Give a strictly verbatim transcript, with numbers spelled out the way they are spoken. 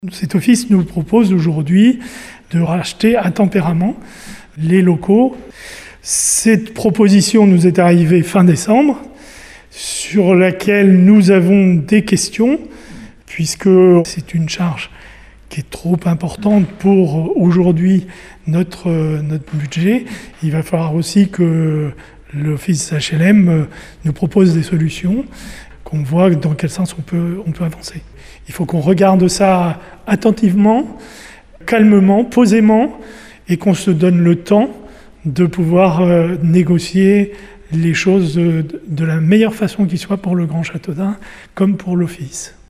Cet office nous propose aujourd'hui de racheter à Tempéramont les locaux. Cette proposition nous est arrivée fin décembre, sur laquelle nous avons des questions, puisque c'est une charge qui est trop importante pour aujourd'hui notre, notre budget. Il va falloir aussi que l'office H L M nous propose des solutions, qu'on voit dans quel sens on peut, on peut avancer. Il faut qu'on regarde ça attentivement, calmement, posément, et qu'on se donne le temps de pouvoir euh, négocier les choses de, de la meilleure façon qui soit pour le Grand Châteaudun, comme pour l'office.